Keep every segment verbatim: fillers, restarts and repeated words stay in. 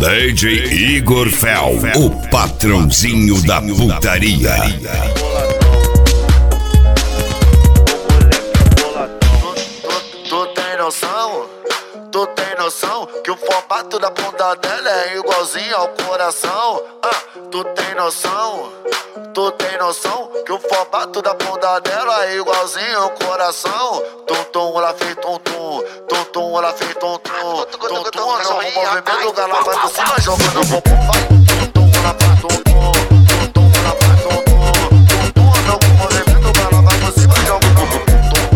D J Igor Fel, o patrãozinho da putaria. Tu tem noção? Tu tem noção que o formato da bunda dela é igualzinho ao coração? Ah, tu tem noção? Tu tem noção que o formato da bunda dela é igualzinho ao coração? Tum tum, ela fez tum tum, tum tum, ela fez tum tum, tum tum, não, o movimento do ela vai por cima jogando o popô, vai. Tum tum, ela faz tum tum, tum tum, ela faz tum tum, tum tum, não, o movimento do ela vai por cima jogando o popô.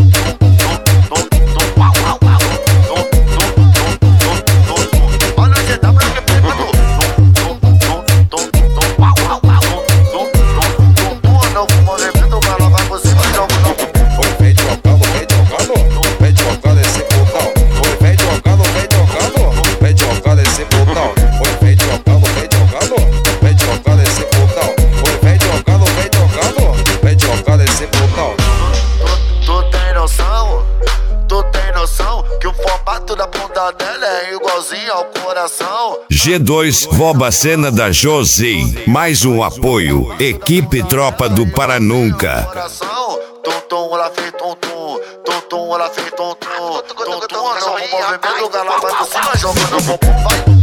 G dois rouba a cena da Josi. Mais um apoio. Equipe Tropa do Paranunca. Tum tum, ela fez tum tum, tum tum, ela fez tum tum, tum tum, não, o movimento do ela vai por cima jogando o popô, vai.